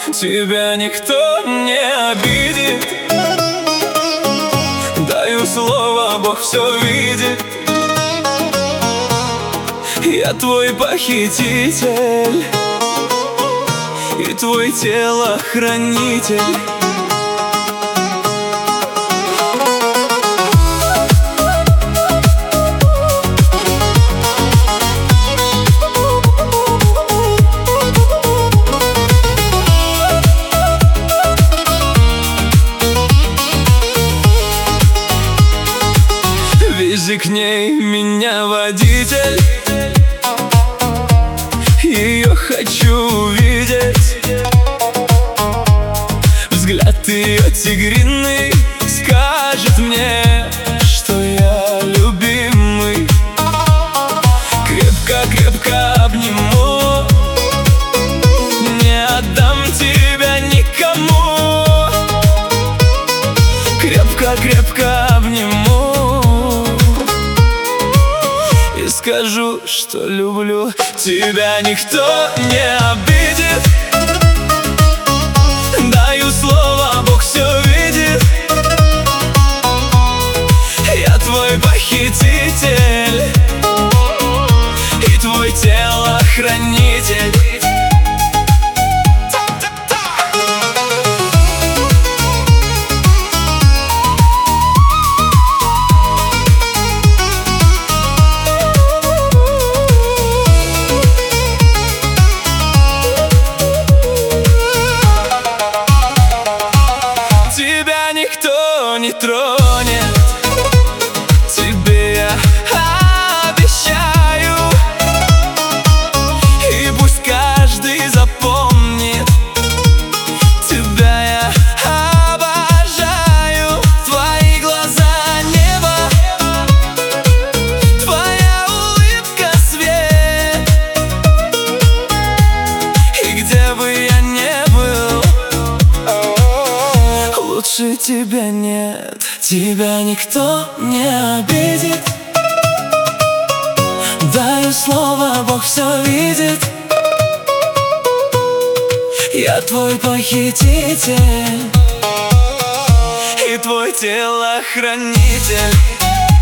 тебя никто не обидит. Даю слово, Бог все видит. Я твой похититель и твой телохранитель. Вези к ней меня, водитель, ее хочу увидеть. Взгляд ее тигриный скажет мне, что я любимый. Крепко-крепко обниму, не отдам тебя никому. Крепко-крепко обниму и скажу, что люблю. Тебя никто не обидит. Даю слово, Бог все видит. Я твой похититель и твой телохранитель. Никто не тронет, тебе я обещаю. И пусть каждый запомнит, тебя я обожаю. Твои глаза небо, твоя улыбка свет. И где бы я не был, лучше тебя нет. Тебя никто не обидит. Даю слово, Бог все видит. Я твой похититель и твой телохранитель.